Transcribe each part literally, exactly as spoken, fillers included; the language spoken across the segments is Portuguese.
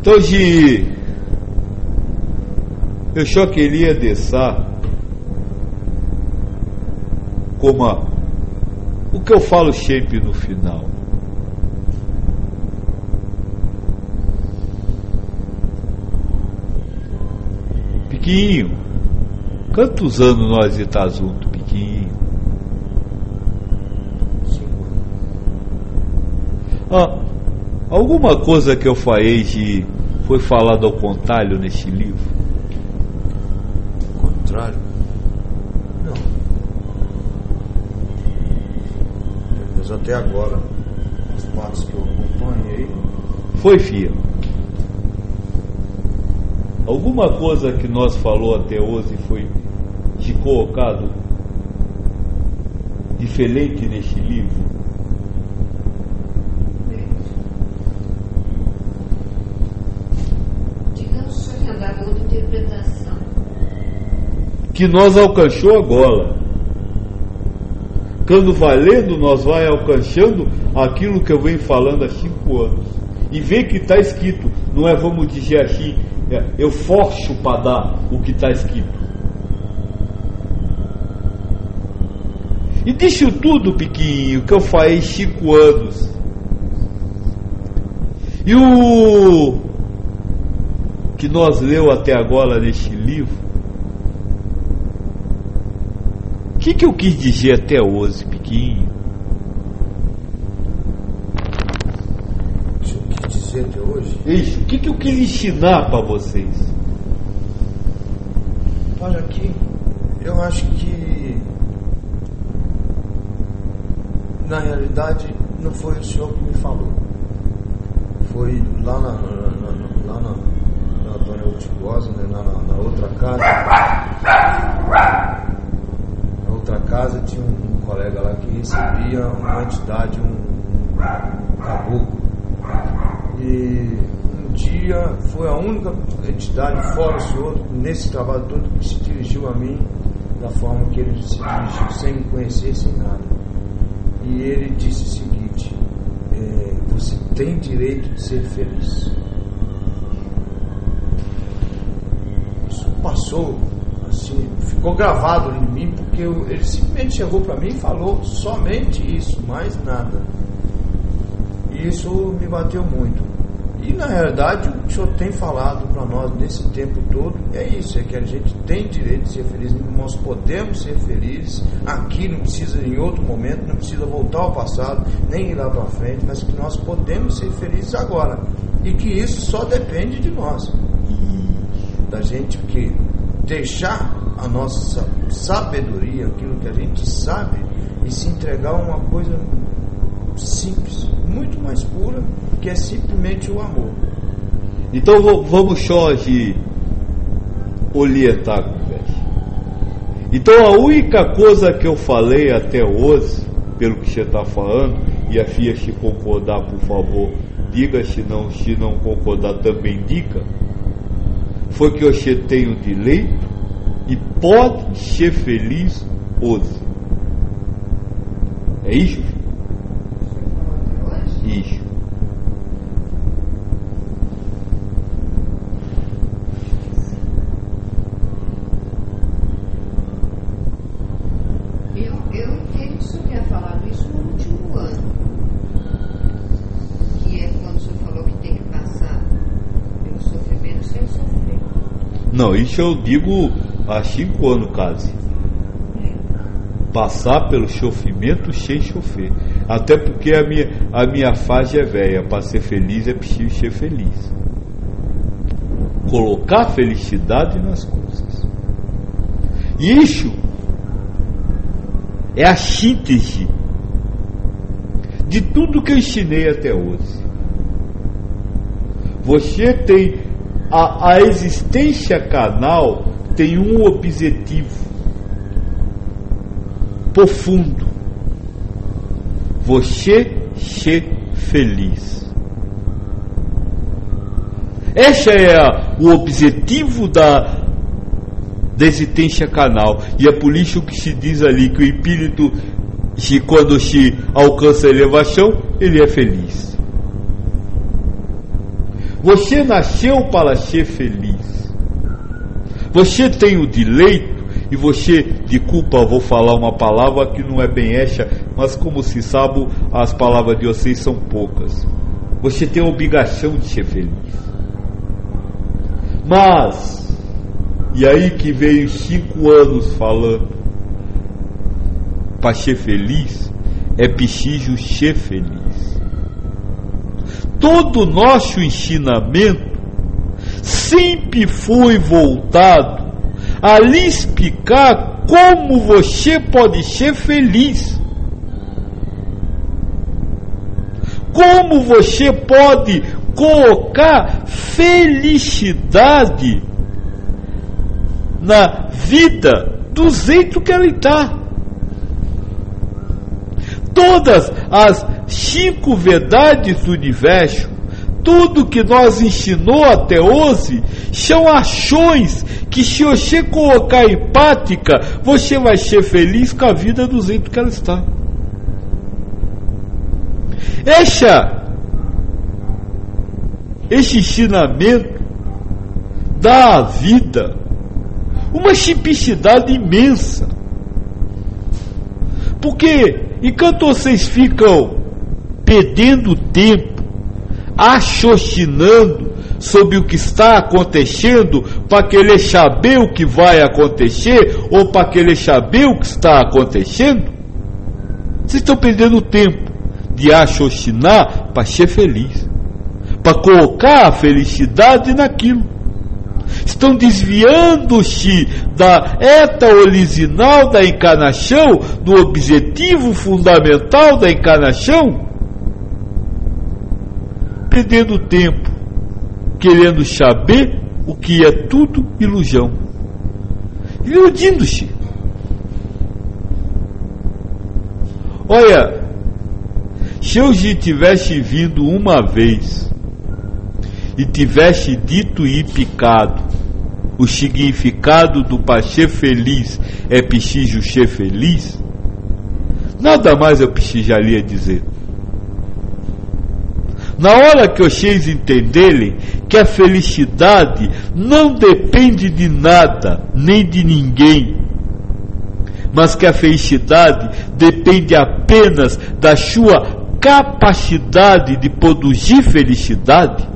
Então, Gi, eu só queria deixar como a, o que eu falo sempre no final. Piquinho, quantos anos nós estamos juntos, Piquinho? Ah, alguma coisa que eu falei de foi falado ao contrário neste livro? Ao contrário? Não. Mas até agora, os fatos que eu acompanhei. Foi, filha. Alguma coisa que nós falou até hoje foi de colocado diferente neste livro? Que nós alcançou agora. Quando vai lendo, nós vai alcançando aquilo que eu venho falando há cinco anos. E vê que está escrito. Não é, vamos dizer assim, eu forço para dar o que está escrito. E disso tudo, Piquinho, que eu falei cinco anos. E o que nós leu até agora neste livro, o que, que eu quis dizer até hoje, Piquinho? O que eu quis dizer até hoje? Isso, o que, que eu quis ensinar para vocês? Olha aqui, eu acho que na realidade não foi o senhor que me falou. Foi lá na, na, na, lá na, na Dona Euticosa, né, na, na, na outra casa. Outra casa tinha um, um colega lá que recebia uma entidade, um, um caboclo. E um dia foi a única entidade, fora o senhor, nesse trabalho todo, que se dirigiu a mim da forma que ele se dirigiu, sem me conhecer, sem nada. E ele disse o seguinte: é, você tem direito de ser feliz. Isso passou assim, ficou gravado em mim, porque eu, ele simplesmente chegou para mim e falou somente isso, mais nada. E isso me bateu muito. E na realidade o que o senhor tem falado para nós nesse tempo todo é isso, é que a gente tem direito de ser feliz, nós podemos ser felizes aqui, não precisa em outro momento, não precisa voltar ao passado, nem ir lá para frente, mas que nós podemos ser felizes agora, e que isso só depende de nós, da gente que deixar a nossa sabedoria, aquilo que a gente sabe, e se entregar a uma coisa simples, muito mais pura, que é simplesmente o amor. Então vamos só de orientar a conversa. Então a única coisa que eu falei até hoje, pelo que você está falando, e a filha, se concordar, por favor, diga, se não, se não concordar também diga, foi que você tem o direito e pode ser feliz hoje. É isso? Isso. Eu, eu entendo que o senhor tenha falado isso no último ano, que é quando o senhor falou que tem que passar pelo sofrimento sem sofrer. Não, isso eu digo há cinco anos quase. Passar pelo sofrimento sem sofrer. Até porque a minha, a minha fase é velha. Para ser feliz é preciso ser feliz. Colocar felicidade nas coisas. E isso é a síntese de tudo que eu ensinei até hoje. Você tem a, a existência canal tem um objetivo profundo: você ser feliz. Esse é a, o objetivo da, da existência canal. E é por isso que se diz ali que o espírito, se, quando se alcança a elevação, ele é feliz. Você nasceu para ser feliz. Você tem o direito, e você, de culpa, vou falar uma palavra que não é bem esta, mas como se sabe, as palavras de vocês são poucas. Você tem a obrigação de ser feliz. Mas, e aí que veio cinco anos falando, para ser feliz, é preciso ser feliz. Todo nosso ensinamento sempre foi voltado a lhe explicar como você pode ser feliz. Como você pode colocar felicidade na vida do jeito que ela está. Todas as cinco verdades do universo, tudo que nós ensinou até hoje, são ações que, se você colocar em prática, você vai ser feliz com a vida do jeito que ela está. Essa, esse ensinamento dá à vida uma simplicidade imensa. Porque enquanto vocês ficam perdendo tempo, raciocinando sobre o que está acontecendo para querer saber o que vai acontecer ou para querer saber o que está acontecendo, vocês estão perdendo tempo de raciocinar para ser feliz, para colocar a felicidade naquilo. Estão desviando-se da eta original da encarnação, do objetivo fundamental da encarnação, perdendo tempo, querendo saber o que é tudo ilusão, iludindo-se. Olha, se eu já tivesse vindo uma vez e tivesse dito e picado o significado do para ser feliz é preciso ser feliz, nada mais eu precisaria dizer. Na hora que vocês entenderem que a felicidade não depende de nada, nem de ninguém, mas que a felicidade depende apenas da sua capacidade de produzir felicidade,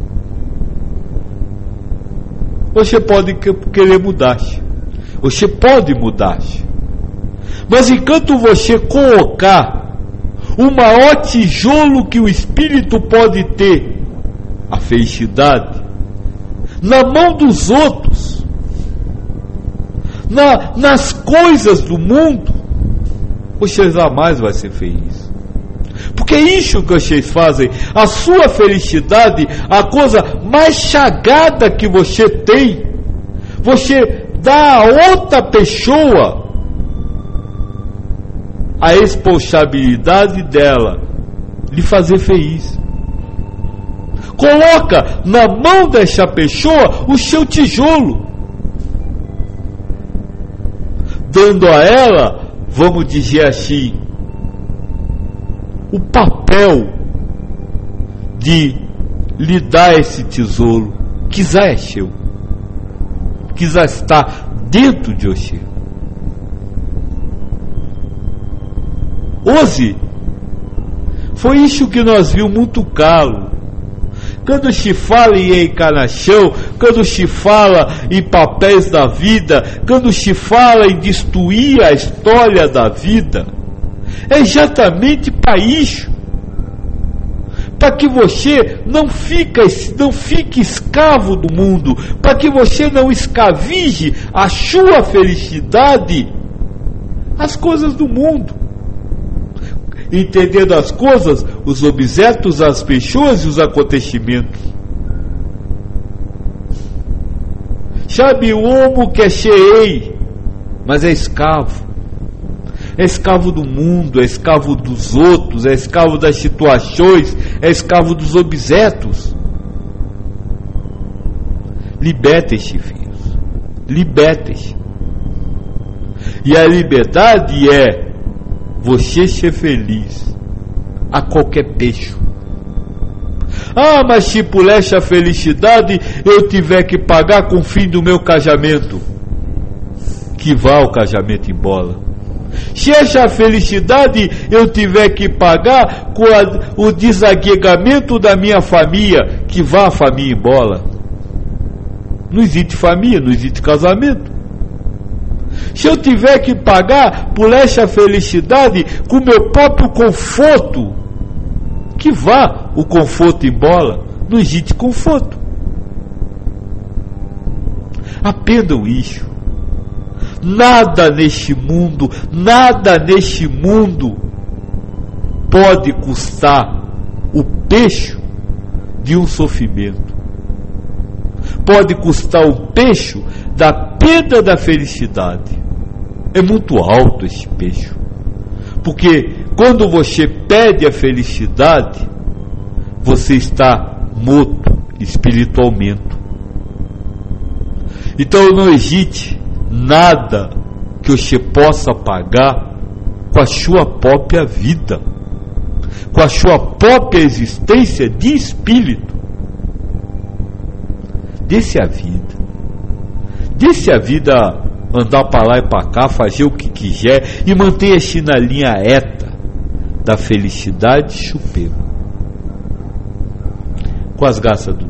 você pode querer mudar-se, você pode mudar-se, mas enquanto você colocar o maior tijolo que o espírito pode ter, a felicidade, na mão dos outros, na, nas coisas do mundo, você jamais vai ser feliz. Porque é isso que vocês fazem. A sua felicidade, a coisa mais sagrada que você tem, você dá a outra pessoa a responsabilidade dela lhe fazer feliz. Coloca na mão dessa pessoa o seu tijolo, dando a ela, vamos dizer assim, o papel de lhe dar esse tesouro que já é seu, que já está dentro de você. Hoje foi isso que nós vimos muito claro. Quando se fala em encarnação, quando se fala em papéis da vida, quando se fala em destruir a história da vida, é exatamente para isso, para que você não fique, não fique escravo do mundo, para que você não escravize a sua felicidade às coisas do mundo, entendendo as coisas, os objetos, as pessoas e os acontecimentos. Sabe, o homem quer ser rei, mas é escravo. É escravo do mundo, é escravo dos outros, é escravo das situações, é escravo dos objetos. Libertem-se, filhos. Libertem-se. E a liberdade é você ser feliz a qualquer preço. Ah, mas se por esta felicidade eu tiver que pagar com o fim do meu casamento, que vá o casamento em bola. Se essa felicidade eu tiver que pagar com a, o desagregamento da minha família, que vá a família em bola. Não existe família, não existe casamento. Se eu tiver que pagar por essa felicidade com o meu próprio conforto, que vá o conforto em bola. Não existe conforto. Aprendam isso. Nada neste mundo, nada neste mundo pode custar o peixe de um sofrimento. Pode custar o peixe da perda da felicidade. É muito alto esse peixe. Porque quando você perde a felicidade, você está morto espiritualmente. Então não existe nada que você possa pagar com a sua própria vida, com a sua própria existência de espírito. Desse a vida. Desse a vida andar para lá e para cá, fazer o que quiser e manter-se na linha reta da felicidade suprema. Com as graças do